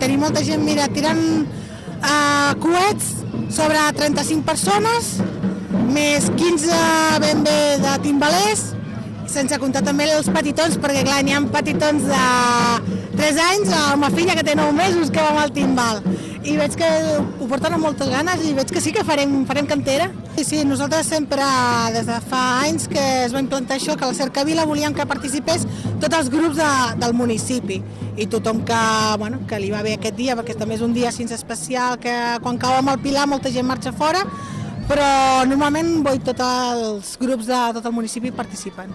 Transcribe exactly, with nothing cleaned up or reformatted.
tenim molta gent, mira, tirant uh, coets sobre trenta-cinc persones, més quinze ben bé de timbalers, sense comptar també els petitons, perquè clar, n'hi ha petitons de tres anys, la meva filla que té nou mesos que va amb el timbal. I veig que ho porten amb moltes ganes i veig que sí que farem, farem cantera. Sí, sí, nosaltres sempre, des de fa anys que es va implantar això, que a la Cercavila volíem que participés tots els grups de, del municipi i tothom que, bueno, que li va bé aquest dia, perquè també és un dia així especial, que quan cau amb el Pilar molta gent marxa fora, però normalment vull tots els grups de tot el municipi participen.